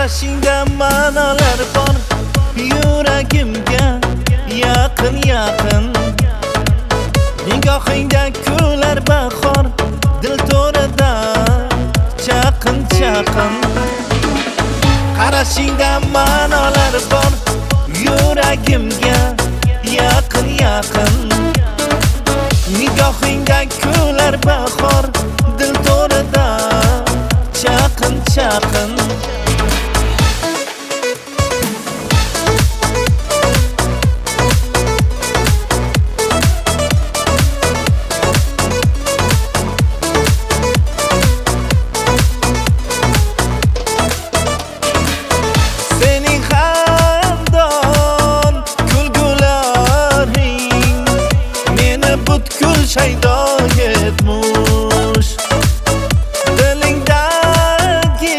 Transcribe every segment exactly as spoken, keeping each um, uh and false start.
qarashingda ma'nolar bor, yuragimga yaqin yaqin. Nigohingda kular bahor, dil to'rida chaqin chaqin. Qarashingda ma'nolar bor, yuragimga yaqin yaqin. Nigohingda kular bahor, dil to'rida chaqin chaqin. Sening xandon kulgularing meni butkul shaydo etmush. Dilingdagi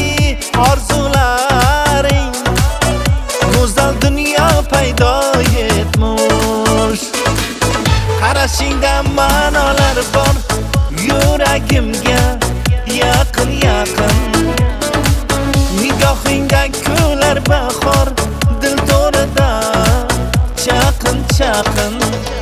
orzularing go'zal dunyo paydo etmush. Qarashingda ma'nolar bor, yuragimga yaqin yaqin. Nigohingda kular bahor, dil to'rida chaqin chaqin.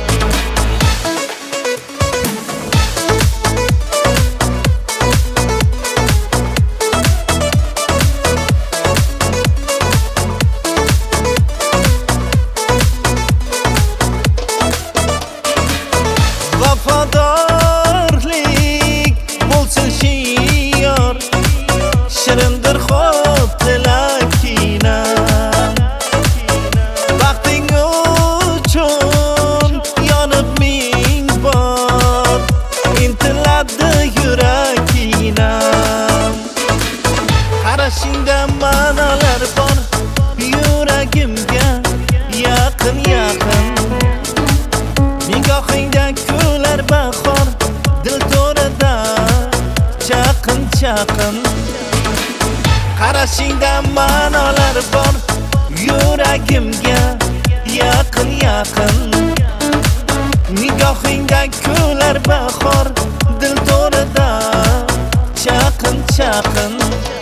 Vafodorlik bo'lsin shior, shirindir xo'p tilakingdan. Baxting uchun yonib ming bor, intiladi yuragingdan. Qarashingda ma'nolar bor, yuragimga yaqin yaqin. Nigohingda kular bahor, dil to'rida chaqin chaqin. Qarashingda ma'nolar bor, yuragimga yaqin yaqin. Nigohingda kular bahor, dil to'rida chaqin chaqin.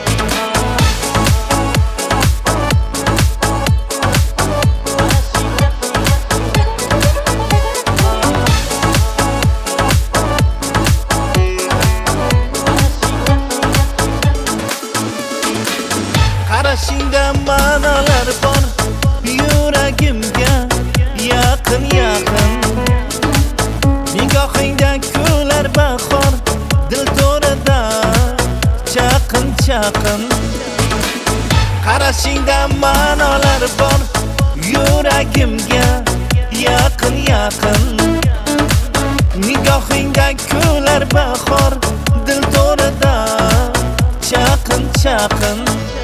Qarashingda ma'nolar bor, yuragimga yaqin yaqin. Nigohingda kular bahor, dil to'rida chaqin chaqin. Qarashingda ma'nolar bor, yuragimga yaqin yaqin. Nigohingda kular bahor, dil to'rida chaqin chaqin.